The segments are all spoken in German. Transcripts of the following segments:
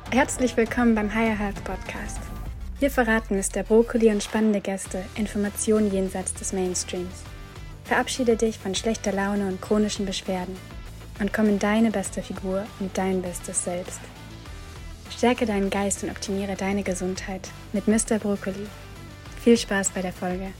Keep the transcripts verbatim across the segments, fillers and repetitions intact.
Herzlich willkommen beim Higher Health Podcast. Hier verraten Mister Brokkoli und spannende Gäste Informationen jenseits des Mainstreams. Verabschiede dich von schlechter Laune und chronischen Beschwerden und komm in deine beste Figur und dein bestes Selbst. Stärke deinen Geist und optimiere deine Gesundheit mit Mister Brokkoli. Viel Spaß bei der Folge.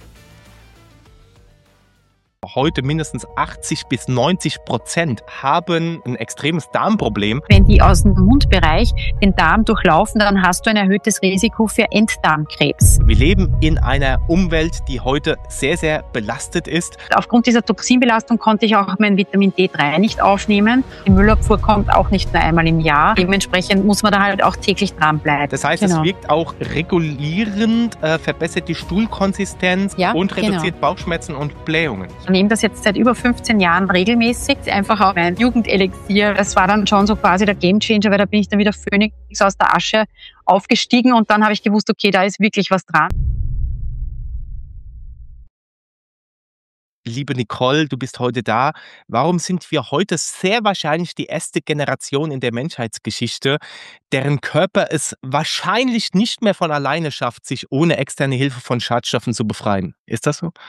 Heute mindestens achtzig bis neunzig Prozent haben ein extremes Darmproblem. Wenn die aus dem Mundbereich den Darm durchlaufen, dann hast du ein erhöhtes Risiko für Enddarmkrebs. Wir leben in einer Umwelt, die heute sehr, sehr belastet ist. Aufgrund dieser Toxinbelastung konnte ich auch mein Vitamin D drei nicht aufnehmen. Die Müllabfuhr kommt auch nicht nur einmal im Jahr. Dementsprechend muss man da halt auch täglich dranbleiben. Das heißt, genau. Es wirkt auch regulierend, äh, verbessert die Stuhlkonsistenz ja, und reduziert genau. Bauchschmerzen und Blähungen. Ich nehme das jetzt seit über fünfzehn Jahren regelmäßig. Einfach auch mein Jugendelixier. Das war dann schon so quasi der Gamechanger, weil da bin ich dann wieder Phönix aus der Asche aufgestiegen und dann habe ich gewusst, okay, da ist wirklich was dran. Liebe Nicole, du bist heute da. Warum sind wir heute sehr wahrscheinlich die erste Generation in der Menschheitsgeschichte, deren Körper es wahrscheinlich nicht mehr von alleine schafft, sich ohne externe Hilfe von Schadstoffen zu befreien? Ist das so?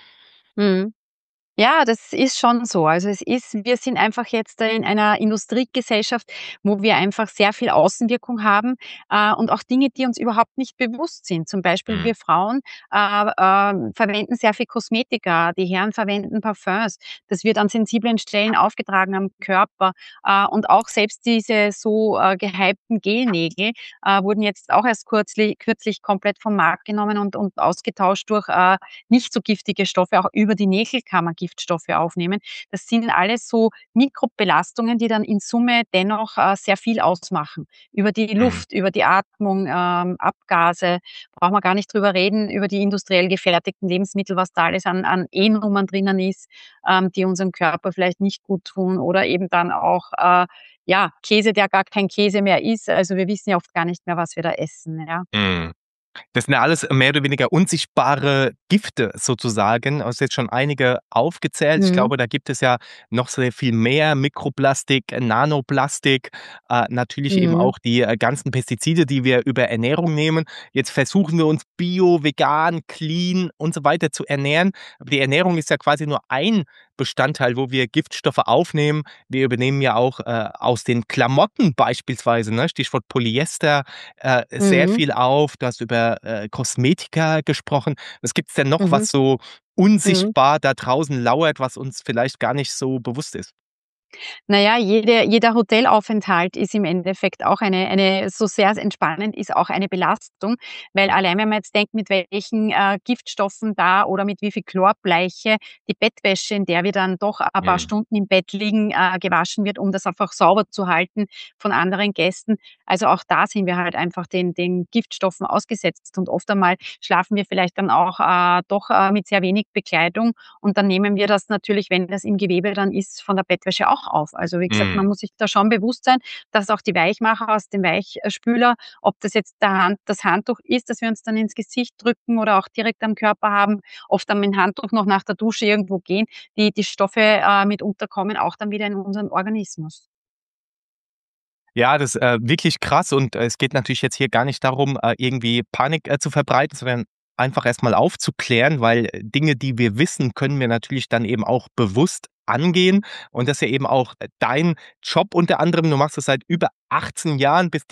Mhm. Ja, das ist schon so. Also es ist, wir sind einfach jetzt in einer Industriegesellschaft, wo wir einfach sehr viel Außenwirkung haben äh, und auch Dinge, die uns überhaupt nicht bewusst sind. Zum Beispiel wir Frauen äh, äh, verwenden sehr viel Kosmetika, die Herren verwenden Parfums. Das wird an sensiblen Stellen aufgetragen am Körper äh, und auch selbst diese so äh, gehypten Gelnägel äh, wurden jetzt auch erst kürzlich, kürzlich komplett vom Markt genommen und, und ausgetauscht durch äh, nicht so giftige Stoffe, auch über die Nägelkammer Giftstoffe aufnehmen. Das sind alles so Mikrobelastungen, die dann in Summe dennoch äh, sehr viel ausmachen. Über die Luft, über die Atmung, ähm, Abgase, brauchen wir gar nicht drüber reden, über die industriell gefertigten Lebensmittel, was da alles an, an E-Nummern drinnen ist, ähm, die unserem Körper vielleicht nicht gut tun oder eben dann auch äh, ja, Käse, der gar kein Käse mehr ist. Also wir wissen ja oft gar nicht mehr, was wir da essen. Ja. Mm. Das sind ja alles mehr oder weniger unsichtbare Gifte sozusagen. Du hast jetzt schon einige aufgezählt. Mhm. Ich glaube, da gibt es ja noch sehr viel mehr. Mikroplastik, Nanoplastik, äh, natürlich mhm. eben auch die äh, ganzen Pestizide, die wir über Ernährung nehmen. Jetzt versuchen wir uns bio, vegan, clean und so weiter zu ernähren. Aber die Ernährung ist ja quasi nur ein Bestandteil, wo wir Giftstoffe aufnehmen. Wir übernehmen ja auch äh, aus den Klamotten beispielsweise, ne? Stichwort Polyester, äh, mhm. sehr viel auf. Du hast über äh, Kosmetika gesprochen. Was gibt es denn noch, mhm. was so unsichtbar mhm. da draußen lauert, was uns vielleicht gar nicht so bewusst ist? Naja, jede, jeder Hotelaufenthalt ist im Endeffekt auch eine, eine, so sehr entspannend ist auch eine Belastung, weil allein wenn man jetzt denkt, mit welchen äh, Giftstoffen da oder mit wie viel Chlorbleiche die Bettwäsche, in der wir dann doch ein paar mhm. Stunden im Bett liegen, äh, gewaschen wird, um das einfach sauber zu halten von anderen Gästen. Also auch da sind wir halt einfach den, den Giftstoffen ausgesetzt und oft einmal schlafen wir vielleicht dann auch äh, doch äh, mit sehr wenig Bekleidung und dann nehmen wir das natürlich, wenn das im Gewebe dann ist, von der Bettwäsche auch auf. Also wie gesagt, mm. man muss sich da schon bewusst sein, dass auch die Weichmacher aus dem Weichspüler, ob das jetzt der Hand, das Handtuch ist, das wir uns dann ins Gesicht drücken oder auch direkt am Körper haben, oft dann mit dem Handtuch noch nach der Dusche irgendwo gehen, die, die Stoffe äh, mitunter kommen auch dann wieder in unseren Organismus. Ja, das ist äh, wirklich krass und äh, es geht natürlich jetzt hier gar nicht darum, äh, irgendwie Panik äh, zu verbreiten, sondern einfach erstmal aufzuklären, weil Dinge, die wir wissen, können wir natürlich dann eben auch bewusst angehen und das ist ja eben auch dein Job unter anderem. Du machst das seit über achtzehn Jahren, bist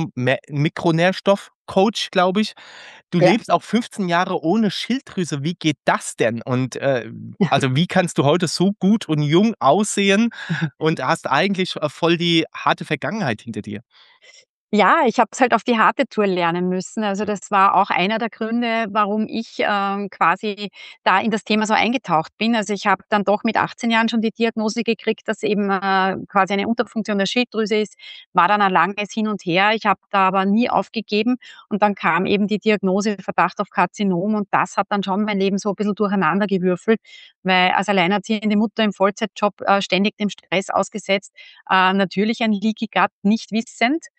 Diplom-Mikronährstoff-Coach, glaube ich. Du ja. lebst auch fünfzehn Jahre ohne Schilddrüse. Wie geht das denn? Und äh, also wie kannst du heute so gut und jung aussehen und hast eigentlich voll die harte Vergangenheit hinter dir? Ja, ich habe es halt auf die harte Tour lernen müssen. Also das war auch einer der Gründe, warum ich ähm, quasi da in das Thema so eingetaucht bin. Also ich habe dann doch mit achtzehn Jahren schon die Diagnose gekriegt, dass eben äh, quasi eine Unterfunktion der Schilddrüse ist. War dann ein langes Hin und Her. Ich habe da aber nie aufgegeben. Und dann kam eben die Diagnose Verdacht auf Karzinom. Und das hat dann schon mein Leben so ein bisschen durcheinander gewürfelt, weil als alleinerziehende Mutter im Vollzeitjob äh, ständig dem Stress ausgesetzt, äh, natürlich ein Leaky Gut nicht wissend. Und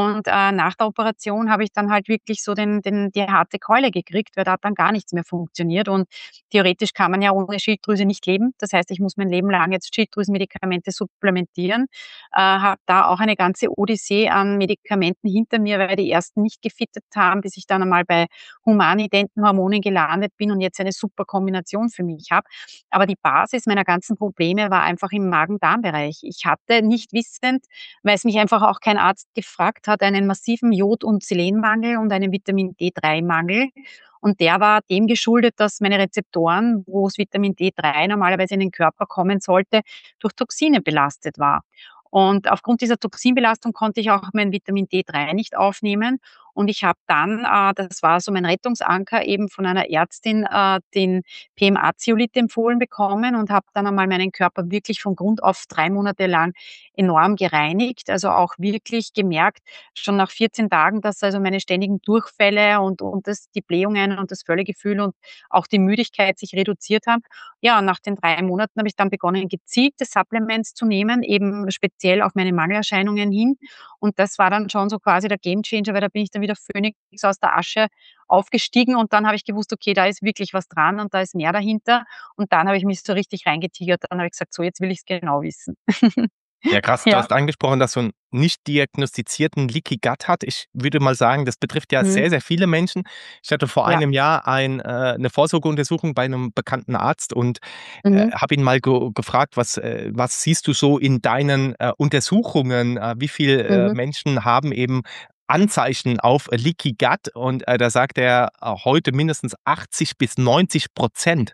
Und äh, nach der Operation habe ich dann halt wirklich so den, den, die harte Keule gekriegt, weil da hat dann gar nichts mehr funktioniert. Und theoretisch kann man ja ohne Schilddrüse nicht leben. Das heißt, ich muss mein Leben lang jetzt Schilddrüsenmedikamente supplementieren. Äh, habe da auch eine ganze Odyssee an Medikamenten hinter mir, weil die ersten nicht gefittet haben, bis ich dann einmal bei humanidenten Hormonen gelandet bin und jetzt eine super Kombination für mich habe. Aber die Basis meiner ganzen Probleme war einfach im Magen-Darm-Bereich. Ich hatte nicht wissend, weil es mich einfach auch kein Arzt gefragt hat, einen massiven Jod- und Selenmangel und einen Vitamin D drei Mangel. Und der war dem geschuldet, dass meine Rezeptoren, wo das Vitamin D drei normalerweise in den Körper kommen sollte, durch Toxine belastet war. Und aufgrund dieser Toxinbelastung konnte ich auch mein Vitamin D drei nicht aufnehmen. Und ich habe dann, äh, das war so mein Rettungsanker, eben von einer Ärztin äh, den P M A-Zeolit empfohlen bekommen und habe dann einmal meinen Körper wirklich von Grund auf drei Monate lang enorm gereinigt. Also auch wirklich gemerkt, schon nach vierzehn Tagen, dass also meine ständigen Durchfälle und, und das, die Blähungen und das Völlegefühl und auch die Müdigkeit sich reduziert haben. Ja, nach den drei Monaten habe ich dann begonnen, gezielte Supplements zu nehmen, eben speziell auf meine Mangelerscheinungen hin. Und das war dann schon so quasi der Gamechanger, weil da bin ich dann wieder Phönix aus der Asche aufgestiegen und dann habe ich gewusst, okay, da ist wirklich was dran und da ist mehr dahinter. Und dann habe ich mich so richtig reingetigert. Dann habe ich gesagt, so, jetzt will ich es genau wissen. Ja, krass. Du Ja. hast angesprochen, dass du einen nicht diagnostizierten Leaky Gut hat. Ich würde mal sagen, das betrifft ja Mhm. sehr, sehr viele Menschen. Ich hatte vor Ja. einem Jahr ein, äh, eine Vorsorgeuntersuchung bei einem bekannten Arzt und äh, Mhm. habe ihn mal ge gefragt, was, äh, was siehst du so in deinen äh, Untersuchungen? Äh, wie viele äh, Mhm. Menschen haben eben Anzeichen auf Leaky Gut? Und äh, da sagt er äh, heute mindestens achtzig bis neunzig Prozent.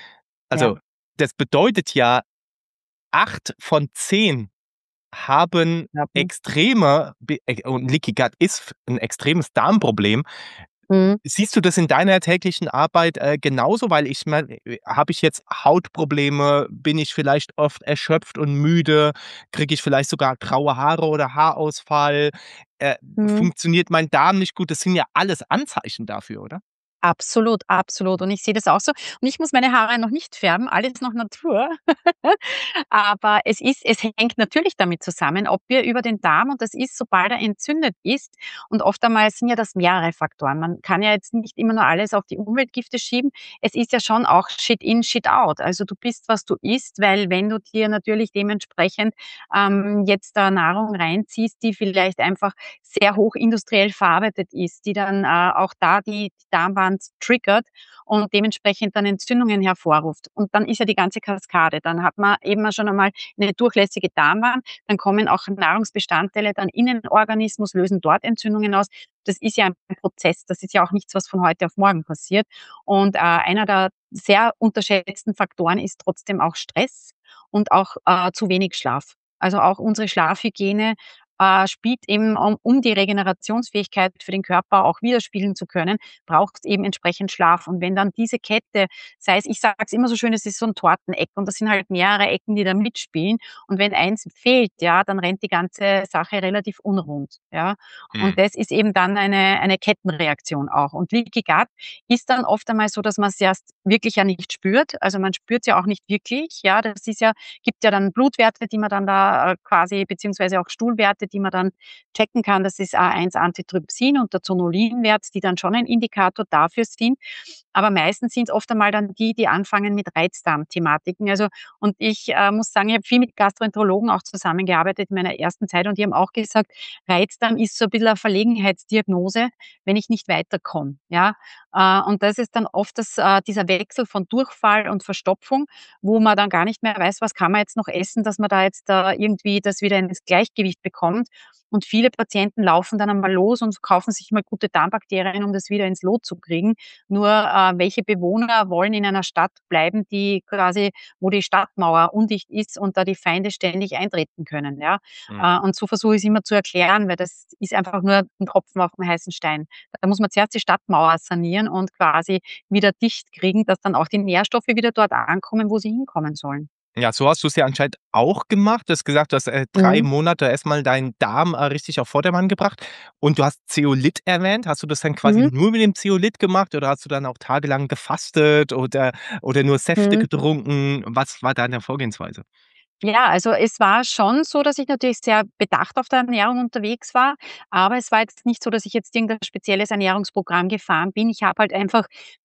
Ja. Also das bedeutet ja, acht von zehn haben Ja. extreme, Be- äh, und Leaky Gut ist ein extremes Darmproblem. Mhm. Siehst du das in deiner täglichen Arbeit äh, genauso? Weil ich meine, habe ich jetzt Hautprobleme? Bin ich vielleicht oft erschöpft und müde? Kriege ich vielleicht sogar graue Haare oder Haarausfall? Äh, Mhm. funktioniert mein Darm nicht gut? Das sind ja alles Anzeichen dafür, oder? Absolut, absolut. Und ich sehe das auch so. Und ich muss meine Haare noch nicht färben, alles noch Natur. Aber es ist es hängt natürlich damit zusammen, ob wir über den Darm und das ist, sobald er entzündet ist und oft einmal sind ja das mehrere Faktoren. Man kann ja jetzt nicht immer nur alles auf die Umweltgifte schieben. Es ist ja schon auch Shit in, Shit out. Also du bist, was du isst, weil wenn du dir natürlich dementsprechend ähm, jetzt da Nahrung reinziehst, die vielleicht einfach sehr hoch industriell verarbeitet ist, die dann äh, auch da die, die Darmwand triggert und dementsprechend dann Entzündungen hervorruft. Und dann ist ja die ganze Kaskade. Dann hat man eben schon einmal eine durchlässige Darmwand, dann kommen auch Nahrungsbestandteile dann in den Organismus, lösen dort Entzündungen aus. Das ist ja ein Prozess, das ist ja auch nichts, was von heute auf morgen passiert. Und äh, einer der sehr unterschätzten Faktoren ist trotzdem auch Stress und auch äh, zu wenig Schlaf. Also auch unsere Schlafhygiene äh, spielt eben, um, um die Regenerationsfähigkeit für den Körper auch widerspiegeln zu können, braucht es eben entsprechend Schlaf. Und wenn dann diese Kette, sei es, ich sage es immer so schön, es ist so ein Torteneck und das sind halt mehrere Ecken, die da mitspielen. Und wenn eins fehlt, ja, dann rennt die ganze Sache relativ unrund. Ja. Und Hm. das ist eben dann eine, eine Kettenreaktion auch. Und Leaky Gut ist dann oft einmal so, dass man es erst wirklich ja nicht spürt. Also man spürt es ja auch nicht wirklich. Ja, das ist ja, gibt ja dann Blutwerte, die man dann da äh, quasi, beziehungsweise auch Stuhlwerte, die man dann checken kann. Das ist A eins Antitrypsin und der Zonulinwert, die dann schon ein Indikator dafür sind. Aber meistens sind es oft einmal dann die, die anfangen mit Reizdarmthematiken. Also, und ich äh, muss sagen, ich habe viel mit Gastroenterologen auch zusammengearbeitet in meiner ersten Zeit und die haben auch gesagt, Reizdarm ist so ein bisschen eine Verlegenheitsdiagnose, wenn ich nicht weiterkomme. Ja? Äh, und das ist dann oft das, äh, dieser Wechsel von Durchfall und Verstopfung, wo man dann gar nicht mehr weiß, was kann man jetzt noch essen, dass man da jetzt da irgendwie das wieder ins Gleichgewicht bekommt. Und viele Patienten laufen dann einmal los und kaufen sich mal gute Darmbakterien, um das wieder ins Lot zu kriegen. Nur äh, welche Bewohner wollen in einer Stadt bleiben, die quasi, wo die Stadtmauer undicht ist und da die Feinde ständig eintreten können. Ja? Hm. Äh, und so versuche ich es immer zu erklären, weil das ist einfach nur ein Tropfen auf dem heißen Stein. Da muss man zuerst die Stadtmauer sanieren und quasi wieder dicht kriegen, dass dann auch die Nährstoffe wieder dort ankommen, wo sie hinkommen sollen. Ja, so hast du es ja anscheinend auch gemacht. Du hast gesagt, du hast äh, drei Mhm. Monate erstmal deinen Darm äh, richtig auf Vordermann gebracht und du hast Zeolit erwähnt. Hast du das dann quasi Mhm. nur mit dem Zeolit gemacht oder hast du dann auch tagelang gefastet oder oder nur Säfte Mhm. getrunken? Was war deine Vorgehensweise? Ja, also es war schon so, dass ich natürlich sehr bedacht auf der Ernährung unterwegs war, aber es war jetzt nicht so, dass ich jetzt irgendein spezielles Ernährungsprogramm gefahren bin. Ich habe halt einfach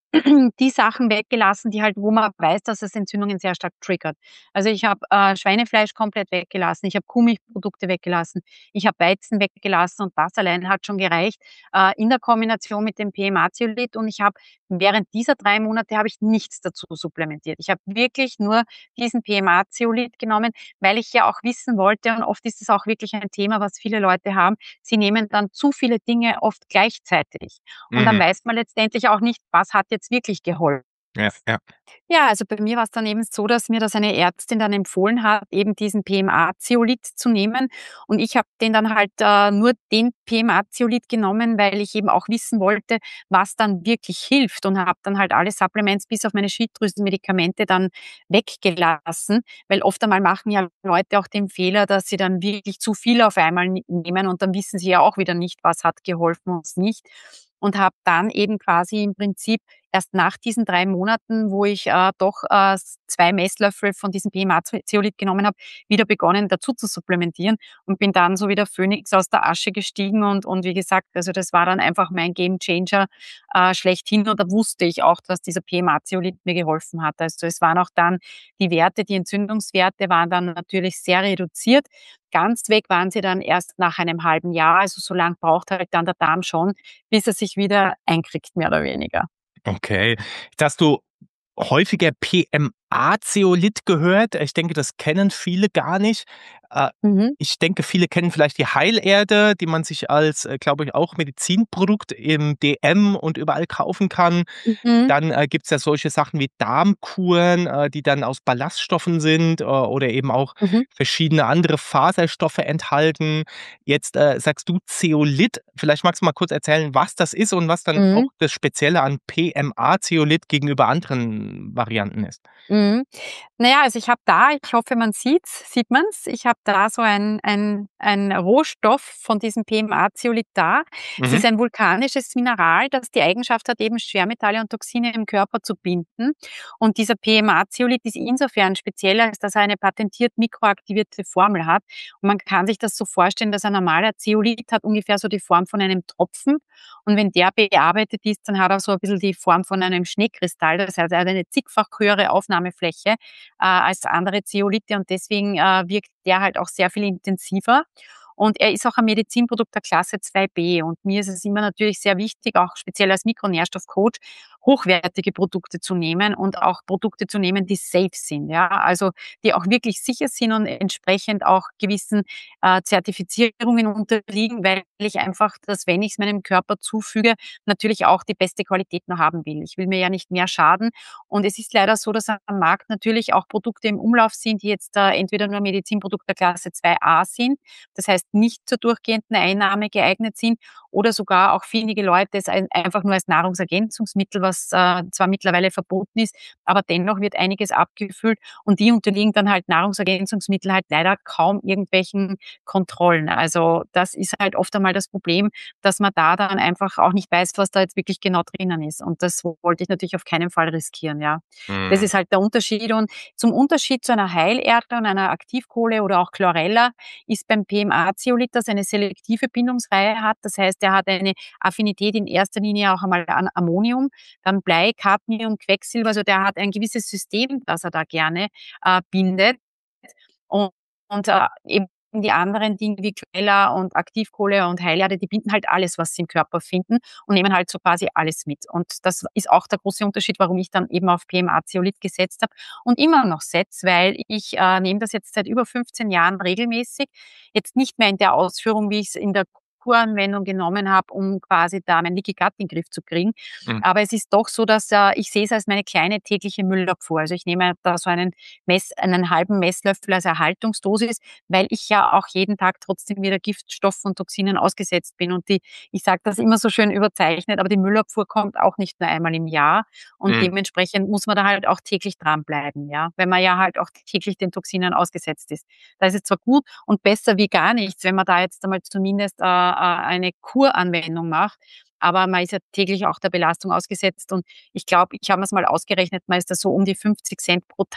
die Sachen weggelassen, die halt wo man weiß, dass es Entzündungen sehr stark triggert. Also, ich habe, äh, Schweinefleisch komplett weggelassen, ich habe Kuhmilchprodukte weggelassen, ich habe Weizen weggelassen und das allein hat schon gereicht, äh, in der Kombination mit dem P M A-Zeolit und ich habe während dieser drei Monate habe ich nichts dazu supplementiert. Ich habe wirklich nur diesen P M A-Zeolit genommen, weil ich ja auch wissen wollte und oft ist es auch wirklich ein Thema, was viele Leute haben, sie nehmen dann zu viele Dinge oft gleichzeitig. Und dann Mhm. weiß man letztendlich auch nicht, was hat jetzt wirklich geholfen. Ja, ja. Ja, also bei mir war es dann eben so, dass mir das eine Ärztin dann empfohlen hat, eben diesen P M A-Zeolit zu nehmen. Und ich habe den dann halt äh, nur den P M A-Zeolit genommen, weil ich eben auch wissen wollte, was dann wirklich hilft und habe dann halt alle Supplements bis auf meine Schilddrüsenmedikamente dann weggelassen, weil oft einmal machen ja Leute auch den Fehler, dass sie dann wirklich zu viel auf einmal ne- nehmen und dann wissen sie ja auch wieder nicht, was hat geholfen und was nicht. Und habe dann eben quasi im Prinzip erst nach diesen drei Monaten, wo ich, äh, doch, äh, s zwei Messlöffel von diesem P M A-Zeolit genommen habe, wieder begonnen, dazu zu supplementieren und bin dann so wie der Phönix aus der Asche gestiegen und und wie gesagt, also das war dann einfach mein Gamechanger, äh, schlechthin und da wusste ich auch, dass dieser P M A-Zeolit mir geholfen hat. Also, es waren auch dann die Werte, die Entzündungswerte waren dann natürlich sehr reduziert. Ganz weg waren sie dann erst nach einem halben Jahr, also so lang braucht halt dann der Darm schon, bis er sich wieder einkriegt, mehr oder weniger. Okay. Jetzt hast du häufiger P M A-Zeolit gehört. Ich denke, das kennen viele gar nicht. Äh, Mhm. Ich denke, viele kennen vielleicht die Heilerde, die man sich als, äh, glaube ich, auch Medizinprodukt im D M und überall kaufen kann. Mhm. Dann, äh, gibt's ja solche Sachen wie Darmkuren, äh, die dann aus Ballaststoffen sind, äh, oder eben auch Mhm. verschiedene andere Faserstoffe enthalten. Jetzt, äh, sagst du Zeolit. Vielleicht magst du mal kurz erzählen, was das ist und was dann auch Mhm. das Spezielle an P M A-Zeolit gegenüber anderen Varianten ist? Mhm. Na ja, also ich habe da ich hoffe, man sieht's sieht man's? Ich habe da so ein ein ein Rohstoff von diesem P M A-Zeolit da. Es Mhm. ist ein vulkanisches Mineral, das die Eigenschaft hat, eben Schwermetalle und Toxine im Körper zu binden. Und dieser P M A-Zeolit ist insofern speziell, als dass er eine patentiert mikroaktivierte Formel hat. Und man kann sich das so vorstellen, dass ein normaler Zeolit hat ungefähr so die Form von einem Tropfen. Und wenn der bearbeitet ist, dann hat er so ein bisschen die Form von einem Schneekristall. Das heißt, er hat eine zigfach höhere Aufnahmefläche äh, als andere Zeolite und deswegen äh, wirkt der halt auch sehr viel intensiver. Und er ist auch ein Medizinprodukt der Klasse zwei b. Und mir ist es immer natürlich sehr wichtig, auch speziell als Mikronährstoffcoach, hochwertige Produkte zu nehmen und auch Produkte zu nehmen, die safe sind. Ja, also die auch wirklich sicher sind und entsprechend auch gewissen äh, Zertifizierungen unterliegen, weil ich einfach, dass wenn ich es meinem Körper zufüge, natürlich auch die beste Qualität noch haben will. Ich will mir ja nicht mehr schaden. Und es ist leider so, dass am Markt natürlich auch Produkte im Umlauf sind, die jetzt äh, entweder nur Medizinprodukte der Klasse zwei a sind, das heißt nicht zur durchgehenden Einnahme geeignet sind oder sogar auch wenige Leute es ein, einfach nur als Nahrungsergänzungsmittel, was äh, zwar mittlerweile verboten ist, aber dennoch wird einiges abgefüllt und die unterliegen dann halt Nahrungsergänzungsmittel halt leider kaum irgendwelchen Kontrollen. Also das ist halt oft einmal das Problem, dass man da dann einfach auch nicht weiß, was da jetzt wirklich genau drinnen ist. Und das wollte ich natürlich auf keinen Fall riskieren, ja. Das Mhm. ist halt der Unterschied. Und zum Unterschied zu einer Heilerde und einer Aktivkohle oder auch Chlorella ist beim P M A-Zeolit, das eine selektive Bindungsreihe hat. Das heißt, er hat eine Affinität in erster Linie auch einmal an Ammonium, dann Blei, Cadmium, Quecksilber. Also der hat ein gewisses System, das er da gerne äh, bindet. Und, und äh, eben die anderen Dinge wie Quella und Aktivkohle und Heilerde, die binden halt alles, was sie im Körper finden und nehmen halt so quasi alles mit. Und das ist auch der große Unterschied, warum ich dann eben auf P M A-Zeolit gesetzt habe und immer noch setze, weil ich äh, nehme das jetzt seit über fünfzehn Jahren regelmäßig. Jetzt nicht mehr in der Ausführung, wie ich es in der Kuranwendung genommen habe, um quasi da mein Leaky Gut in den Griff zu kriegen. Mhm. Aber es ist doch so, dass äh, ich sehe es als meine kleine tägliche Müllabfuhr. Also ich nehme da so einen Mess, einen halben Messlöffel als Erhaltungsdosis, weil ich ja auch jeden Tag trotzdem wieder Giftstoffen und Toxinen ausgesetzt bin. Und die, ich sage das immer so schön überzeichnet, aber die Müllabfuhr kommt auch nicht nur einmal im Jahr. Und Mhm. dementsprechend muss man da halt auch täglich dranbleiben, ja, wenn man ja halt auch täglich den Toxinen ausgesetzt ist. Da ist es zwar gut und besser wie gar nichts, wenn man da jetzt einmal zumindest äh, äh, eine Kuranwendung macht, aber man ist ja täglich auch der Belastung ausgesetzt und ich glaube, ich habe mir's mal ausgerechnet, man ist da so um die fünfzig Cent pro Tag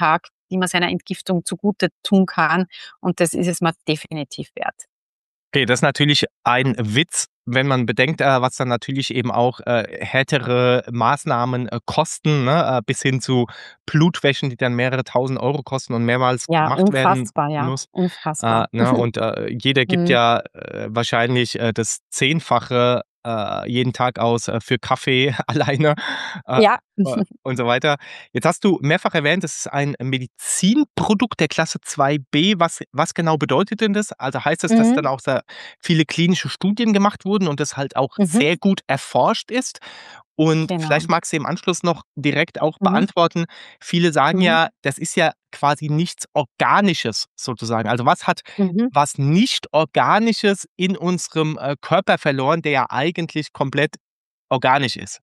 die man seiner Entgiftung zugute tun kann. Und das ist es mir definitiv wert. Okay, das ist natürlich ein Witz, wenn man bedenkt, äh, was dann natürlich eben auch äh, härtere Maßnahmen äh, kosten, ne? äh, bis hin zu Blutwäschen, die dann mehrere tausend Euro kosten und mehrmals Ja, gemacht werden unfassbar, ja, muss. Äh, unfassbar. ne? Und äh, jeder gibt Mhm. ja äh, wahrscheinlich äh, das Zehnfache äh, jeden Tag aus äh, für Kaffee alleine. Äh, Ja. äh, und so weiter. Jetzt hast du mehrfach erwähnt, es ist ein Medizinprodukt der Klasse zwei b. Was, was genau bedeutet denn das? Also heißt das, dass Mhm. dann auch sehr viele klinische Studien gemacht wurden und das halt auch Mhm. sehr gut erforscht ist? Und vielleicht Genau. magst du im Anschluss noch direkt auch Mhm. beantworten. Viele sagen Mhm. ja, das ist ja quasi nichts Organisches sozusagen. Also was hat Mhm. was nicht Organisches in unserem äh, Körper verloren, der ja eigentlich komplett organisch ist?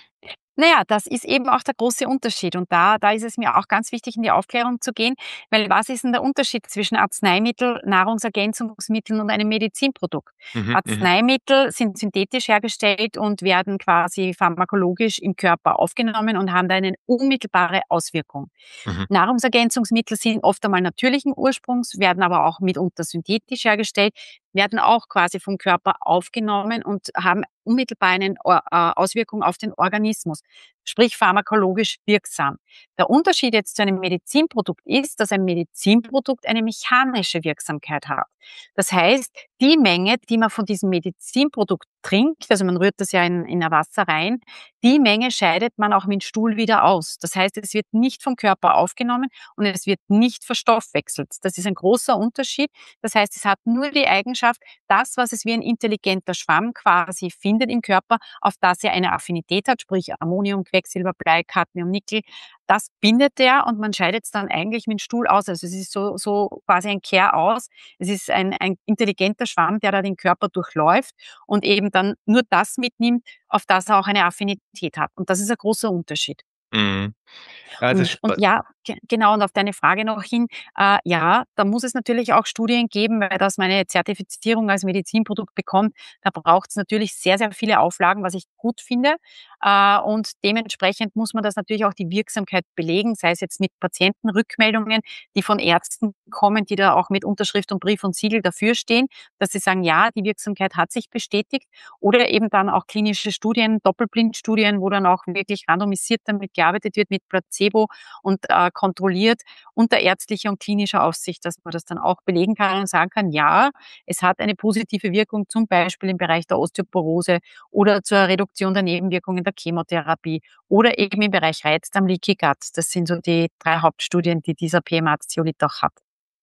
Na ja, das ist eben auch der große Unterschied und da da ist es mir auch ganz wichtig, in die Aufklärung zu gehen, weil was ist denn der Unterschied zwischen Arzneimittel, Nahrungsergänzungsmitteln und einem Medizinprodukt? Mhm, mhm, Arzneimittel sind synthetisch hergestellt und werden quasi pharmakologisch im Körper aufgenommen und haben da eine unmittelbare Auswirkung. mhm, Nahrungsergänzungsmittel sind oft einmal natürlichen Ursprungs, werden aber auch mitunter synthetisch hergestellt, werden auch quasi vom Körper aufgenommen und haben unmittelbar eine Or- äh, Auswirkung auf den Organismus, sprich pharmakologisch wirksam. Der Unterschied jetzt zu einem Medizinprodukt ist, dass ein Medizinprodukt eine mechanische Wirksamkeit hat. Das heißt, die Menge, die man von diesem Medizinprodukt trinkt, also man rührt das ja in, in ein Wasser rein, die Menge scheidet man auch mit dem Stuhl wieder aus. Das heißt, es wird nicht vom Körper aufgenommen und es wird nicht verstoffwechselt. Das ist ein großer Unterschied. Das heißt, es hat nur die Eigenschaft, das, was es wie ein intelligenter Schwamm quasi findet im Körper, auf das er eine Affinität hat, sprich Ammonium, Quecksilber, Blei, Cadmium, Nickel, das bindet er und man scheidet es dann eigentlich mit dem Stuhl aus. Also es ist so, so quasi ein Kehr aus. Es ist ein, ein intelligenter Schwamm, der da den Körper durchläuft und eben dann nur das mitnimmt, auf das er auch eine Affinität hat. Und das ist ein großer Unterschied. mhm. Ja, das ist Und, und spa ja, ge- genau, und auf deine Frage noch hin, äh, ja, da muss es natürlich auch Studien geben, weil das meine Zertifizierung als Medizinprodukt bekommt. Da braucht es natürlich sehr, sehr viele Auflagen, was ich gut finde. Äh, und dementsprechend muss man das natürlich auch die Wirksamkeit belegen, sei es jetzt mit Patientenrückmeldungen, die von Ärzten kommen, die da auch mit Unterschrift und Brief und Siegel dafür stehen, dass sie sagen, ja, die Wirksamkeit hat sich bestätigt. Oder eben dann auch klinische Studien, Doppelblindstudien, wo dann auch wirklich randomisiert damit gearbeitet wird, mit Placebo und äh, kontrolliert unter ärztlicher und klinischer Aufsicht, dass man das dann auch belegen kann und sagen kann, ja, es hat eine positive Wirkung, zum Beispiel im Bereich der Osteoporose oder zur Reduktion der Nebenwirkungen der Chemotherapie oder eben im Bereich Reizdarm, Leaky Gut. Das sind so die drei Hauptstudien, die dieser P M A-Zeolit auch hat.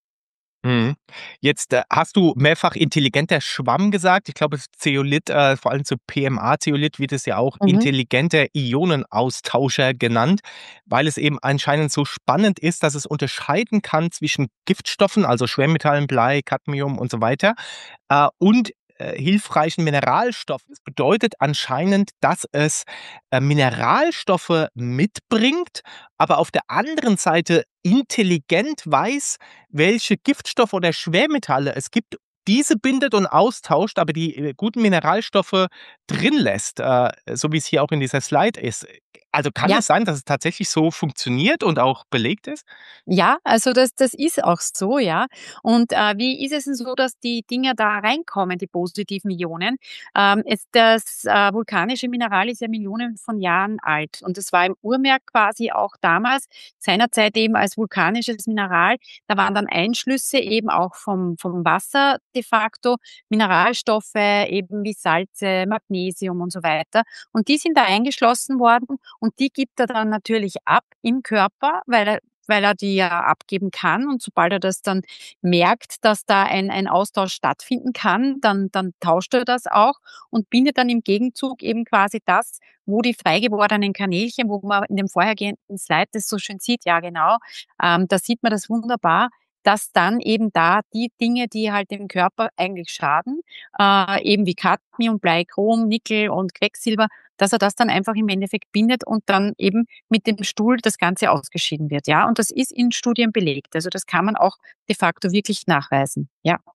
Mhm. Jetzt, äh, hast du mehrfach intelligenter Schwamm gesagt. Ich glaube, Zeolit, äh, vor allem zu P M A-Zeolit wird es ja auch Mhm. intelligenter Ionenaustauscher genannt, weil es eben anscheinend so spannend ist, dass es unterscheiden kann zwischen Giftstoffen, also Schwermetallen, Blei, Cadmium und so weiter, äh, und äh, hilfreichen Mineralstoffen. Das bedeutet anscheinend, dass es äh, Mineralstoffe mitbringt, aber auf der anderen Seite intelligent weiß, welche Giftstoffe oder Schwermetalle es gibt, diese bindet und austauscht, aber die äh, guten Mineralstoffe drin lässt, äh, so wie es hier auch in dieser Slide ist. Also kann Ja, es sein, dass es tatsächlich so funktioniert und auch belegt ist? ja, also das das ist auch so, ja. Und, äh, wie ist es denn so, dass die Dinger da reinkommen, die positiven Ionen? Ähm, es das, äh, vulkanische Mineral ist ja Millionen von Jahren alt und es war im Urmeer quasi auch damals seinerzeit eben als vulkanisches Mineral. Da waren dann Einschlüsse eben auch vom vom Wasser de facto, Mineralstoffe eben wie Salze, Magnesium und so weiter. Und die sind da eingeschlossen worden und die gibt er dann natürlich ab im Körper, weil er weil er die ja abgeben kann und sobald er das dann merkt, dass da ein ein Austausch stattfinden kann, dann dann tauscht er das auch und bindet dann im Gegenzug eben quasi das, wo die frei gewordenen Kanälchen, wo man in dem vorhergehenden Slide das so schön sieht, ja genau, ähm, da sieht man das wunderbar, dass dann eben da die Dinge, die halt dem Körper eigentlich schaden, äh, eben wie Cadmium, Blei, Chrom, Nickel und Quecksilber, dass er das dann einfach im Endeffekt bindet und dann eben mit dem Stuhl das Ganze ausgeschieden wird, ja. Und das ist in Studien belegt. Also das kann man auch de facto wirklich nachweisen, ja.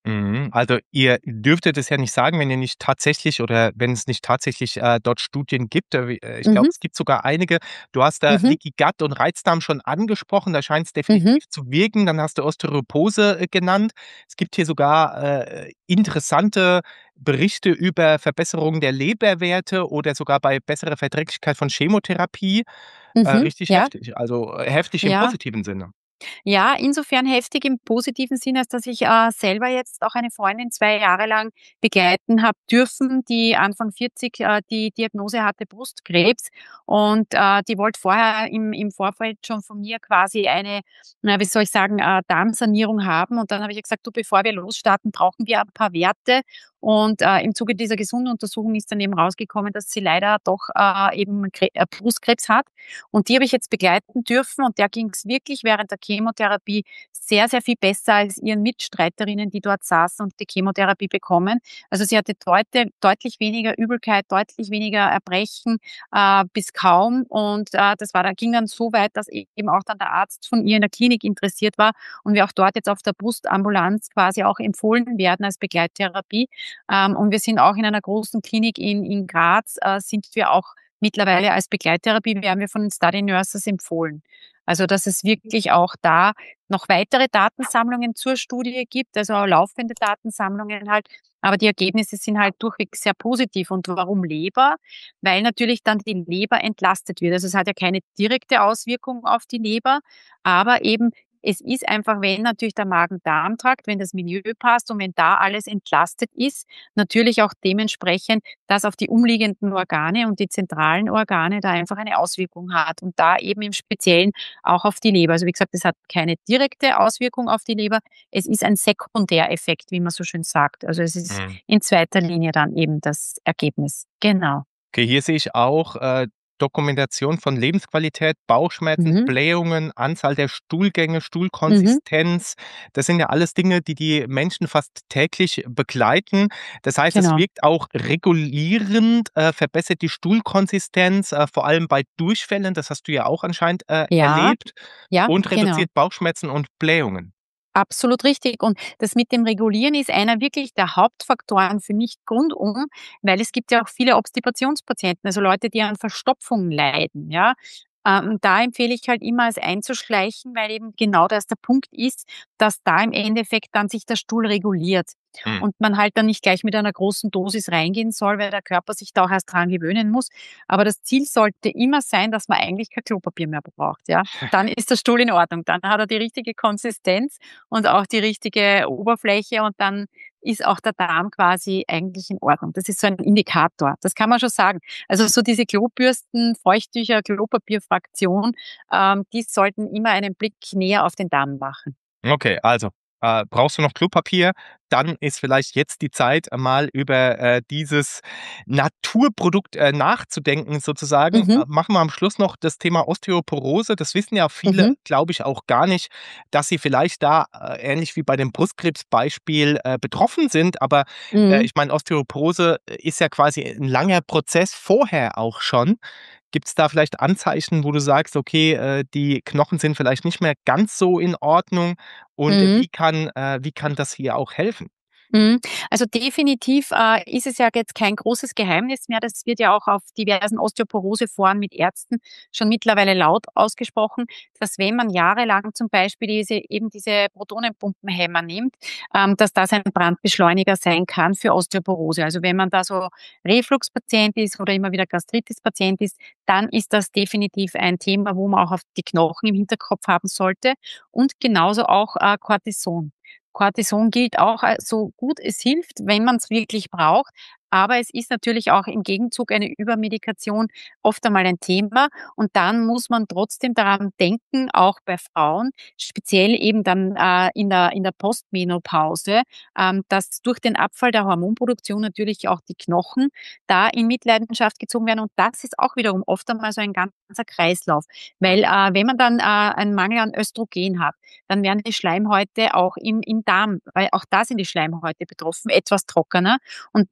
Mhm. Also, ihr dürftet es ja nicht sagen, wenn ihr nicht tatsächlich oder wenn es nicht tatsächlich, äh, dort Studien gibt. Äh, wie äh, ich glaube, Mhm. es gibt sogar einige. Du hast da Mhm. Leaky Gut und Reizdarm schon angesprochen, da scheint's Mhm. definitiv zu wirken. Dann hast du Osteoporose, äh, genannt. Es gibt hier sogar, äh, interessante Berichte über Verbesserung der Leberwerte oder sogar bei besserer Verträglichkeit von Chemotherapie. Äh, Mhm. richtig Ja. heftig, also, äh, heftig im Ja. positiven Sinne. Ja, insofern heftig im positiven Sinne, als dass ich, äh, selber jetzt auch eine Freundin zwei Jahre lang begleiten habe dürfen, die Anfang vierzig, äh, die Diagnose hatte Brustkrebs. Und, äh, die wollte vorher im im Vorfeld schon von mir quasi eine, na, wie soll ich sagen, äh, Darmsanierung haben. Und dann habe ich ihr gesagt: „Du, bevor wir losstarten, brauchen wir ein paar Werte.“ Und, äh, im Zuge dieser Gesundenuntersuchung ist dann eben rausgekommen, dass sie leider doch, äh, eben Kre äh, Brustkrebs hat. Und die habe ich jetzt begleiten dürfen und der ging's wirklich während der Chemotherapie sehr, sehr viel besser als ihren Mitstreiterinnen, die dort saßen und die Chemotherapie bekommen. Also, sie hatte deute deutlich weniger Übelkeit, deutlich weniger Erbrechen, äh, bis kaum. Und, äh, das war da ging dann so weit, dass eben auch dann der Arzt von ihr in der Klinik interessiert war und wir auch dort jetzt auf der Brustambulanz quasi auch empfohlen werden als Begleittherapie. Ähm, und wir sind auch in einer großen Klinik in in Graz, äh, sind wir auch mittlerweile als Begleittherapie werden wir von den Study Nurses empfohlen. Also, dass es wirklich auch da noch weitere Datensammlungen zur Studie gibt, also auch laufende Datensammlungen halt. Aber die Ergebnisse sind halt durchweg sehr positiv. Und warum Leber? Weil natürlich dann die Leber entlastet wird. Also, es hat ja keine direkte Auswirkung auf die Leber, aber eben es ist einfach, wenn natürlich der Magen-Darm-Trakt, wenn das Milieu passt und wenn da alles entlastet ist, natürlich auch dementsprechend das auf die umliegenden Organe und die zentralen Organe da einfach eine Auswirkung hat und da eben im Speziellen auch auf die Leber. Also, wie gesagt, es hat keine direkte Auswirkung auf die Leber. Es ist ein Sekundäreffekt, wie man so schön sagt. Also, es ist Mhm. in zweiter Linie dann eben das Ergebnis. Genau. Okay, hier sehe ich auch, äh, Dokumentation von Lebensqualität, Bauchschmerzen, Mhm. Blähungen, Anzahl der Stuhlgänge, Mhm. Stuhlkonsistenz. Das sind ja alles Dinge, die die Menschen fast täglich begleiten. Das heißt, es Genau. wirkt auch regulierend, äh, verbessert die Stuhlkonsistenz, äh, vor allem bei Durchfällen, das hast du ja auch anscheinend, äh, Ja, erlebt ja, und genau. reduziert Bauchschmerzen und Blähungen. Absolut richtig. Und das mit dem Regulieren ist einer wirklich der Hauptfaktoren für mich rundum, weil es gibt ja auch viele Obstipationspatienten, also Leute, die an Verstopfung leiden, ja. Ähm, da empfehle ich halt immer, es einzuschleichen, weil eben genau das der Punkt ist, dass da im Endeffekt dann sich der Stuhl reguliert Mhm. und man halt dann nicht gleich mit einer großen Dosis reingehen soll, weil der Körper sich da auch erst dran gewöhnen muss. Aber das Ziel sollte immer sein, dass man eigentlich kein Klopapier mehr braucht, ja. Dann ist der Stuhl in Ordnung, dann hat er die richtige Konsistenz und auch die richtige Oberfläche und dann ist auch der Darm quasi eigentlich in Ordnung. Das ist so ein Indikator. Das kann man schon sagen. Also so diese Klobürsten, Feuchttücher, Klopapierfraktion, ähm, die sollten immer einen Blick näher auf den Darm machen. Okay, also, äh, brauchst du noch Klopapier, dann ist vielleicht jetzt die Zeit, mal über, äh, dieses Naturprodukt, äh, nachzudenken sozusagen. Mhm, Äh, machen wir am Schluss noch das Thema Osteoporose. Das wissen ja viele, mhm, glaube ich, auch gar nicht, dass sie vielleicht da, äh, ähnlich wie bei dem Brustkrebsbeispiel, äh, betroffen sind. Aber, äh, mhm. ich meine, Osteoporose ist ja quasi ein langer Prozess vorher auch schon. Gibt es da vielleicht Anzeichen, wo du sagst: „Okay, äh, die Knochen sind vielleicht nicht mehr ganz so in Ordnung“, und Mhm. wie kann äh, wie kann das hier auch helfen? Mhm. Also definitiv äh, ist es ja jetzt kein großes Geheimnis mehr. Das wird ja auch auf diversen Osteoporoseforen mit Ärzten schon mittlerweile laut ausgesprochen, dass wenn man jahrelang zum Beispiel diese, eben diese Protonenpumpenhemmer nimmt, ähm, dass das ein Brandbeschleuniger sein kann für Osteoporose. Also wenn man da so Refluxpatient ist oder immer wieder Gastritis-Patient ist, dann ist das definitiv ein Thema, wo man auch auf die Knochen im Hinterkopf haben sollte und genauso auch äh, Cortison. Cortison gilt auch als so gut es hilft, wenn man es wirklich braucht. Aber es ist natürlich auch im Gegenzug eine Übermedikation oft einmal ein Thema. Und dann muss man trotzdem daran denken, auch bei Frauen, speziell eben dann äh, in der, in der Postmenopause, ähm, dass durch den Abfall der Hormonproduktion natürlich auch die Knochen da in Mitleidenschaft gezogen werden. Und das ist auch wiederum oft einmal so ein ganzer Kreislauf. Weil äh, wenn man dann äh, einen Mangel an Östrogen hat, dann werden die Schleimhäute auch im, im Darm, weil auch da sind die Schleimhäute betroffen, etwas trockener und dann natürlich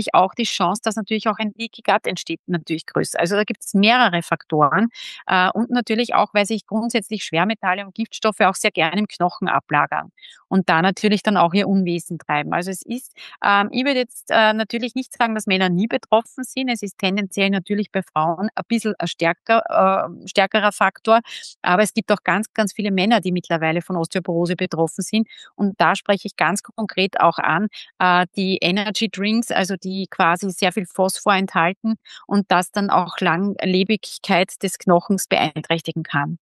natürlich auch die Chance, dass natürlich auch ein Leaky Gut entsteht, natürlich größer. Also da gibt es mehrere Faktoren äh, und natürlich auch, weil sich grundsätzlich Schwermetalle und Giftstoffe auch sehr gerne im Knochen ablagern und da natürlich dann auch ihr Unwesen treiben. Also es ist, ähm, ich würde jetzt äh, natürlich nicht sagen, dass Männer nie betroffen sind. Es ist tendenziell natürlich bei Frauen ein bisschen ein stärker, äh, stärkerer Faktor, aber es gibt auch ganz, ganz viele Männer, die mittlerweile von Osteoporose betroffen sind und da spreche ich ganz konkret auch an, äh, die Energy Drinks, also die quasi sehr viel Phosphor enthalten und das dann auch Langlebigkeit des Knochens beeinträchtigen kann.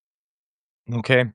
Okay.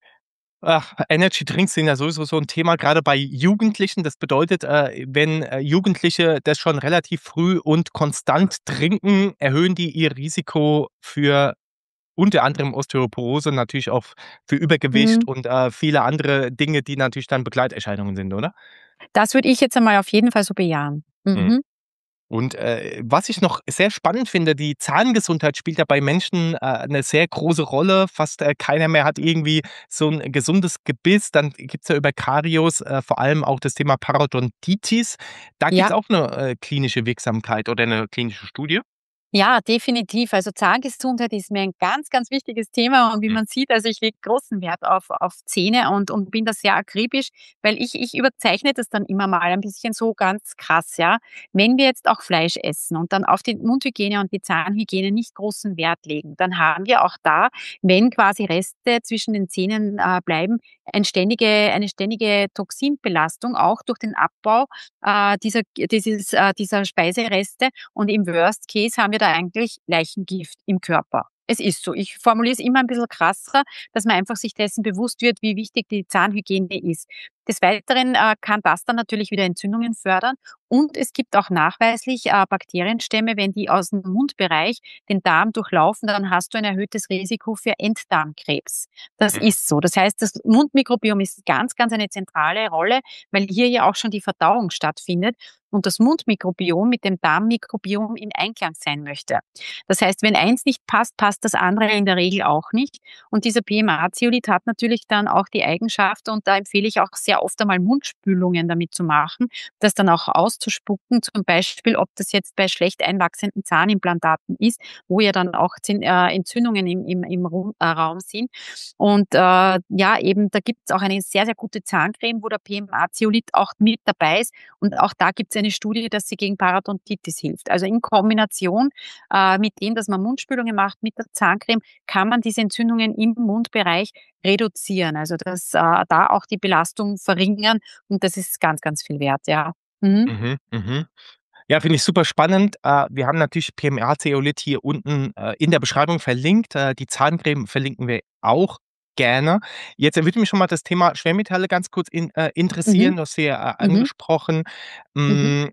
Ach, Energy Drinks sind ja sowieso so ein Thema, gerade bei Jugendlichen. Das bedeutet, äh, wenn, äh, Jugendliche das schon relativ früh und konstant trinken, erhöhen die ihr Risiko für unter anderem Osteoporose, natürlich auch für Übergewicht Mhm. und, äh, viele andere Dinge, die natürlich dann Begleiterscheinungen sind, oder? Das würde ich jetzt einmal auf jeden Fall so bejahen. Mhm. Mhm. Und, äh, was ich noch sehr spannend finde, die Zahngesundheit spielt ja bei Menschen, äh, 'ne sehr große Rolle. Fast, äh, keiner mehr hat irgendwie so ein gesundes Gebiss. Dann gibt's ja über Karies, äh, vor allem auch das Thema Parodontitis. Da gibt's Ja. auch eine äh, klinische Wirksamkeit oder eine klinische Studie? Ja, definitiv. Also Zahngesundheit ist mir ein ganz, ganz wichtiges Thema und wie Mhm. man sieht, also ich lege großen Wert auf auf Zähne und und bin da sehr akribisch, weil ich ich überzeichne das dann immer mal ein bisschen so ganz krass, ja. Wenn wir jetzt auch Fleisch essen und dann auf die Mundhygiene und die Zahnhygiene nicht großen Wert legen, dann haben wir auch da, wenn quasi Reste zwischen den Zähnen, äh, bleiben, ein ständige eine ständige Toxinbelastung, auch durch den Abbau, äh, dieser dieses äh, dieser Speisereste und im Worst Case haben wir da eigentlich Leichengift im Körper. Es ist so. Ich formuliere es immer ein bisschen krasser, dass man einfach sich dessen bewusst wird, wie wichtig die Zahnhygiene ist. Des Weiteren äh, kann das dann natürlich wieder Entzündungen fördern und es gibt auch nachweislich äh, Bakterienstämme, wenn die aus dem Mundbereich den Darm durchlaufen, dann hast du ein erhöhtes Risiko für Enddarmkrebs. Das Mhm. ist so. Das heißt, das Mundmikrobiom ist ganz, ganz eine zentrale Rolle, weil hier ja auch schon die Verdauung stattfindet und das Mundmikrobiom mit dem Darmmikrobiom in Einklang sein möchte. Das heißt, wenn eins nicht passt, passt das andere in der Regel auch nicht. Und dieser P M A-Zeolit hat natürlich dann auch die Eigenschaft, und da empfehle ich auch sehr oft einmal Mundspülungen damit zu machen, das dann auch auszuspucken, zum Beispiel, ob das jetzt bei schlecht einwachsenden Zahnimplantaten ist, wo ja dann auch Zin- äh, Entzündungen im, im, im Ru- äh, Raum sind. Und äh, ja, eben, da gibt es auch eine sehr, sehr gute Zahncreme, wo der P M A-Zeolit auch mit dabei ist. Und auch da gibt es eine Studie, dass sie gegen Parodontitis hilft. Also in Kombination äh, mit dem, dass man Mundspülungen macht, mit der Zahncreme, kann man diese Entzündungen im Mundbereich reduzieren. Also dass äh, da auch die Belastung verringern und das ist ganz, ganz viel wert, ja. Mhm. Mhm, mhm. Ja, finde ich super spannend. Äh, wir haben natürlich P M A-Zeolit hier unten, äh, in der Beschreibung verlinkt. Äh, die Zahncreme verlinken wir auch gerne. Jetzt würde mich schon mal das Thema Schwermetalle ganz kurz in äh, Mhm. interessieren. Du hast sie ja, äh, Mhm. angesprochen. Mhm. Hm,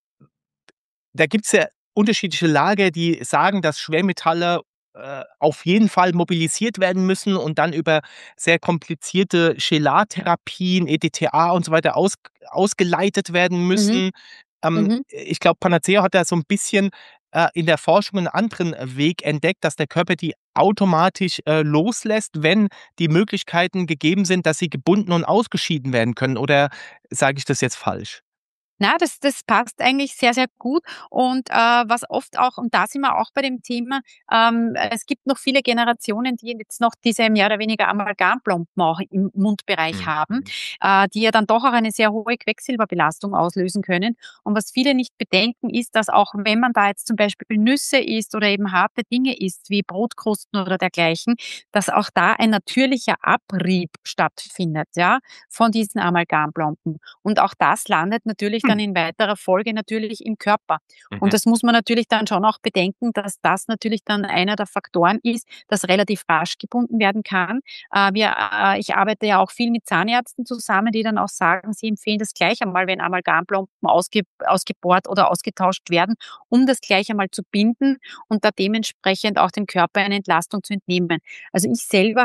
Da gibt's ja unterschiedliche Lager, die sagen, dass Schwermetalle, äh, auf jeden Fall mobilisiert werden müssen und dann über sehr komplizierte Chelartherapien, E D T A und so weiter aus ausgeleitet werden Mhm. müssen. Ähm, Mhm. ich glaube, Panacea hat da so ein bisschen, äh, in der Forschung einen anderen Weg entdeckt, dass der Körper die automatisch, äh, loslässt, wenn die Möglichkeiten gegeben sind, dass sie gebunden und ausgeschieden werden können. Oder sage ich das jetzt falsch? Na, das das passt eigentlich sehr, sehr gut. Und, äh, was oft auch und da sind wir auch bei dem Thema, ähm, es gibt noch viele Generationen, die jetzt noch diese mehr oder weniger Amalgamplomben auch im Mundbereich Mhm. haben, äh, die ja dann doch auch eine sehr hohe Quecksilberbelastung auslösen können. Und was viele nicht bedenken, ist, dass auch wenn man da jetzt zum Beispiel Nüsse isst oder eben harte Dinge isst, wie Brotkrusten oder dergleichen, dass auch da ein natürlicher Abrieb stattfindet, ja, von diesen Amalgamplomben. Und auch das landet natürlich dann in weiterer Folge natürlich im Körper. Und Mhm. das muss man natürlich dann schon auch bedenken, dass das natürlich dann einer der Faktoren ist, das relativ rasch gebunden werden kann. Äh, wir, äh, ich arbeite ja auch viel mit Zahnärzten zusammen, die dann auch sagen, sie empfehlen das gleich einmal, wenn Amalgamplomben ausge, ausgebohrt oder ausgetauscht werden, um das gleich einmal zu binden und da dementsprechend auch dem Körper eine Entlastung zu entnehmen. Also ich selber habe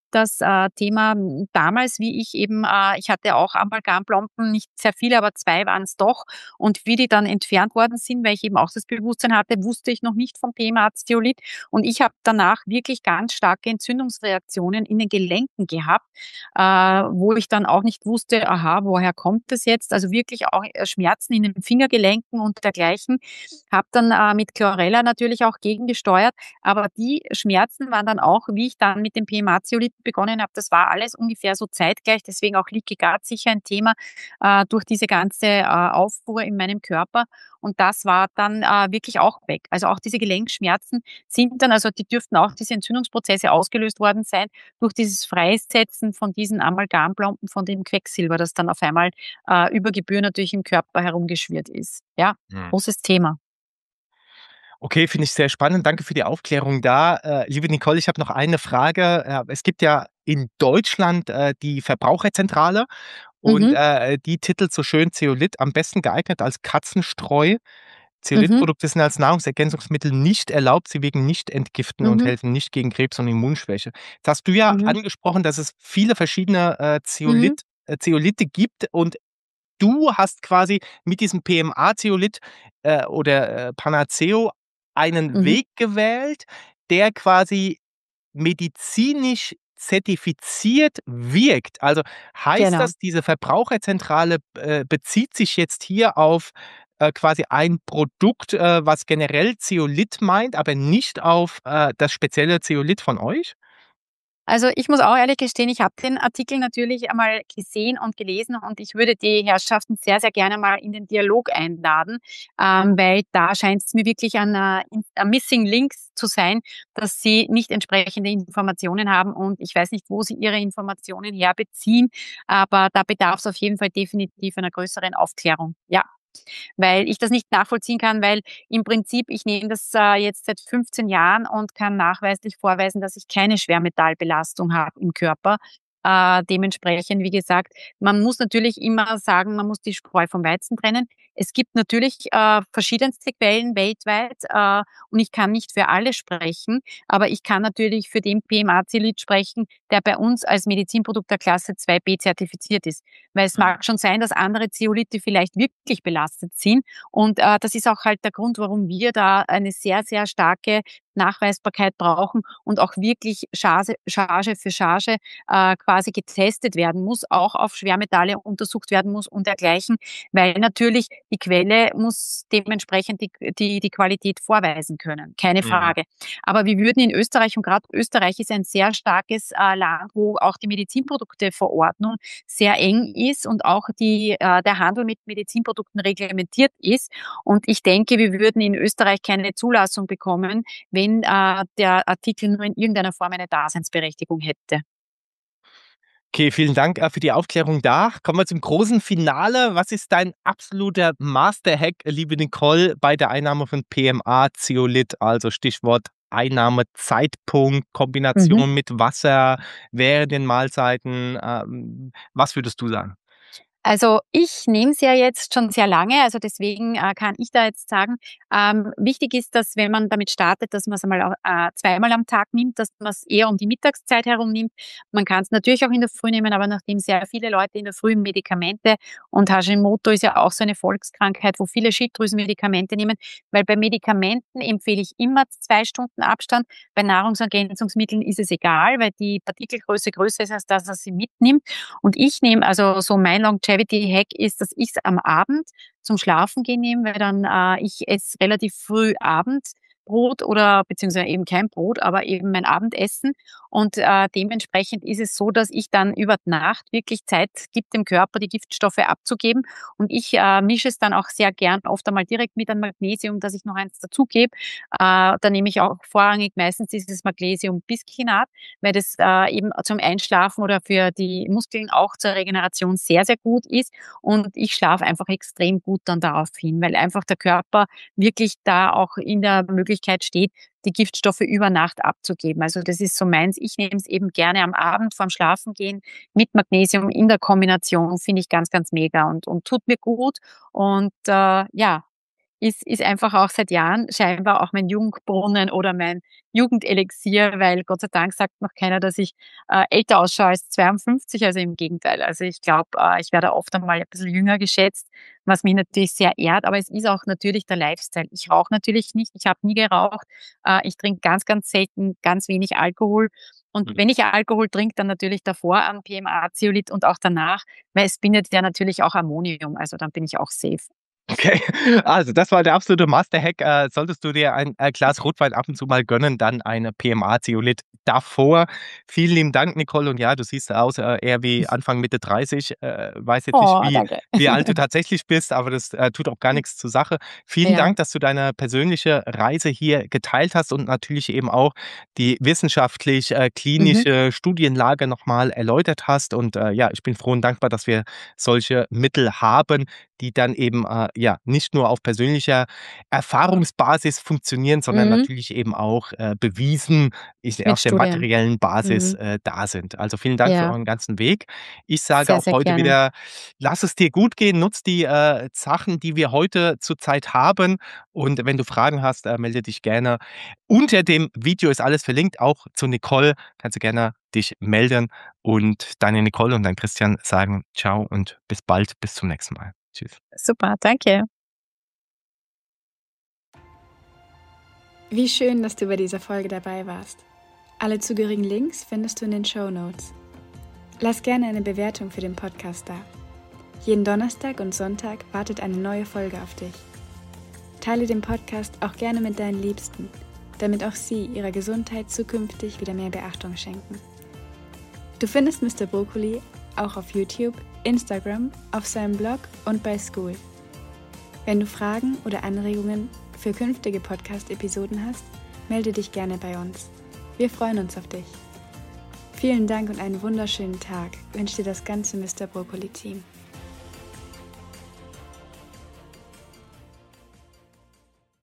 das äh, Thema damals, wie ich eben, äh, ich hatte auch Amalgamplomben, nicht sehr viele, aber zwei waren es doch. Und wie die dann entfernt worden sind, weil ich eben auch das Bewusstsein hatte, wusste ich noch nicht vom P M A-Zeolit. Und ich habe danach wirklich ganz starke Entzündungsreaktionen in den Gelenken gehabt, äh, wo ich dann auch nicht wusste, aha, woher kommt das jetzt? Also wirklich auch äh, Schmerzen in den Fingergelenken und dergleichen. Habe dann äh, mit Chlorella natürlich auch gegengesteuert, aber die Schmerzen waren dann auch, wie ich dann mit dem P M A-Zeolit begonnen habe, das war alles ungefähr so zeitgleich, deswegen auch Leaky Gut sicher ein Thema äh, durch diese ganze äh, Aufruhr in meinem Körper. Und das war dann äh, wirklich auch weg. Also auch diese Gelenkschmerzen sind dann, also die dürften auch diese Entzündungsprozesse ausgelöst worden sein durch dieses Freisetzen von diesen Amalgamplomben, von dem Quecksilber, das dann auf einmal äh, über Gebühr natürlich im Körper herumgeschwirrt ist. Ja, Hm. großes Thema. Okay, finde ich sehr spannend. Danke für die Aufklärung da. Äh, liebe Nicole, ich habe noch eine Frage. Äh, es gibt ja in Deutschland äh, die Verbraucherzentrale und Mhm, äh, die titelt so schön Zeolit am besten geeignet als Katzenstreu. mhm, Zeolithprodukte sind als Nahrungsergänzungsmittel nicht erlaubt. Sie wirken nicht entgiftend und mhm, helfen nicht gegen Krebs und Immunschwäche. Jetzt hast du ja mhm, angesprochen, dass es viele verschiedene äh, mhm, Zeolit, äh, Zeolite gibt und du hast quasi mit diesem P M A-Zeolit äh, oder äh, Panaceo einen mhm, Weg gewählt, der quasi medizinisch zertifiziert wirkt. Also heißt genau. das, diese Verbraucherzentrale äh, bezieht sich jetzt hier auf äh, quasi ein Produkt, äh, was generell Zeolit meint, aber nicht auf äh, das spezielle Zeolit von euch? Also, ich muss auch ehrlich gestehen, ich habe den Artikel natürlich einmal gesehen und gelesen und ich würde die Herrschaften sehr, sehr gerne mal in den Dialog einladen, ähm, weil da scheint es mir wirklich an äh, in a Missing Links zu sein, dass sie nicht entsprechende Informationen haben und ich weiß nicht, wo sie ihre Informationen herbeziehen, aber da bedarf es auf jeden Fall definitiv einer größeren Aufklärung. Ja. Weil ich das nicht nachvollziehen kann, weil im Prinzip, ich nehme das äh, jetzt seit fünfzehn Jahren und kann nachweislich vorweisen, dass ich keine Schwermetallbelastung habe im Körper. Äh, dementsprechend, wie gesagt, man muss natürlich immer sagen, man muss die Spreu vom Weizen trennen. Es gibt natürlich äh, verschiedenste Quellen weltweit äh, und ich kann nicht für alle sprechen, aber ich kann natürlich für den P M A-Zeolit sprechen, der bei uns als Medizinprodukt der Klasse zwei B zertifiziert ist. Weil es Mhm. mag schon sein, dass andere Zeolite vielleicht wirklich belastet sind. Und äh, das ist auch halt der Grund, warum wir da eine sehr, sehr starke Nachweisbarkeit brauchen und auch wirklich Charge, Charge für Charge äh, quasi getestet werden muss, auch auf Schwermetalle untersucht werden muss und dergleichen, weil natürlich die Quelle muss dementsprechend die, die, die Qualität vorweisen können, keine Mhm. Frage. Aber wir würden in Österreich, und gerade Österreich ist ein sehr starkes äh, Land, wo auch die Medizinprodukteverordnung sehr eng ist und auch die, äh, der Handel mit Medizinprodukten reglementiert ist. Und ich denke, wir würden in Österreich keine Zulassung bekommen, wenn äh, der Artikel nur in irgendeiner Form eine Daseinsberechtigung hätte. Okay, vielen Dank äh, für die Aufklärung da. Kommen wir zum großen Finale. Was ist dein absoluter Master-Hack, liebe Nicole, bei der Einnahme von P M A-Zeolit? Also Stichwort Einnahmezeitpunkt, Mhm. Kombination mit Wasser während den Mahlzeiten. Ähm, was würdest du sagen? Also ich nehme es ja jetzt schon sehr lange, also deswegen äh, kann ich da jetzt sagen, ähm, wichtig ist, dass wenn man damit startet, dass man es einmal äh, zweimal am Tag nimmt, dass man es eher um die Mittagszeit herum nimmt. Man kann es natürlich auch in der Früh nehmen, aber nachdem sehr viele Leute in der Früh Medikamente und Hashimoto ist ja auch so eine Volkskrankheit, wo viele Schilddrüsenmedikamente nehmen, weil bei Medikamenten empfehle ich immer zwei Stunden Abstand. Bei Nahrungsergänzungsmitteln ist es egal, weil die Partikelgröße größer ist, als dass er sie mitnimmt. Und ich nehme, also so mein Longevity-Hack ist, dass ich es am Abend zum Schlafen gehen nehme, weil dann äh, ich esse relativ früh Abendbrot oder beziehungsweise eben kein Brot, aber eben mein Abendessen. Und äh, dementsprechend ist es so, dass ich dann über die Nacht wirklich Zeit gibt, dem Körper die Giftstoffe abzugeben. Und ich äh, mische es dann auch sehr gern oft einmal direkt mit einem Magnesium, dass ich noch eins dazugebe. Äh, da nehme ich auch vorrangig meistens dieses Magnesium-Bisglycinat, weil das äh, eben zum Einschlafen oder für die Muskeln auch zur Regeneration sehr, sehr gut ist. Und ich schlafe einfach extrem gut dann darauf hin, weil einfach der Körper wirklich da auch in der Möglichkeit steht, die Giftstoffe über Nacht abzugeben. Also das ist so meins. Ich nehme es eben gerne am Abend vorm Schlafengehen mit Magnesium in der Kombination, finde ich ganz, ganz mega und, und tut mir gut. Und äh, ja, ist, ist einfach auch seit Jahren scheinbar auch mein Jugendbrunnen oder mein Jugendelixier, weil Gott sei Dank sagt noch keiner, dass ich äh, älter ausschaue als zweiundfünfzig, also im Gegenteil. Also ich glaube, äh, ich werde oft einmal ein bisschen jünger geschätzt, was mich natürlich sehr ehrt, aber es ist auch natürlich der Lifestyle. Ich rauche natürlich nicht, ich habe nie geraucht, äh, ich trinke ganz, ganz selten ganz wenig Alkohol. Und Mhm. wenn ich Alkohol trinke, dann natürlich davor an P M A-Zeolit und auch danach, weil es bindet ja natürlich auch Ammonium, also dann bin ich auch safe. Okay, also das war der absolute Master-Hack. Äh, solltest du dir ein äh, Glas Rotwein ab und zu mal gönnen, dann eine P M A-Zeolit davor. Vielen lieben Dank, Nicole. Und ja, du siehst aus äh, eher wie Anfang, Mitte dreißig. Äh, weiß jetzt nicht, Oh, wie, danke. wie alt du tatsächlich bist, aber das äh, tut auch gar nichts zur Sache. Vielen Ja. Dank, dass du deine persönliche Reise hier geteilt hast und natürlich eben auch die wissenschaftlich äh, Mhm. klinische Studienlage nochmal erläutert hast. Und äh, ja, ich bin froh und dankbar, dass wir solche Mittel haben, die dann eben äh, ja nicht nur auf persönlicher Erfahrungsbasis funktionieren, sondern Mhm. natürlich eben auch äh, bewiesen ist, Mit auf der Studien. materiellen Basis Mhm. äh, da sind. Also vielen Dank für Ja, euren ganzen Weg. Ich sage sehr, auch sehr heute gerne. wieder, lass es dir gut gehen, nutz die äh, Sachen, die wir heute zurzeit haben. Und wenn du Fragen hast, äh, melde dich gerne. Unter dem Video ist alles verlinkt, auch zu Nicole. Kannst du gerne dich melden. Und deine Nicole und dein Christian sagen ciao und bis bald, bis zum nächsten Mal. Tschüss. Super, danke. Wie schön, dass du bei dieser Folge dabei warst. Alle zugehörigen Links findest du in den Shownotes. Lass gerne eine Bewertung für den Podcast da. Jeden Donnerstag und Sonntag wartet eine neue Folge auf dich. Teile den Podcast auch gerne mit deinen Liebsten, damit auch sie ihrer Gesundheit zukünftig wieder mehr Beachtung schenken. Du findest Mister Brokkoli auch auf YouTube, Instagram, auf seinem Blog und bei School. Wenn du Fragen oder Anregungen für künftige Podcast-Episoden hast, melde dich gerne bei uns. Wir freuen uns auf dich. Vielen Dank und einen wunderschönen Tag wünscht dir das ganze Mister Brokkoli-Team.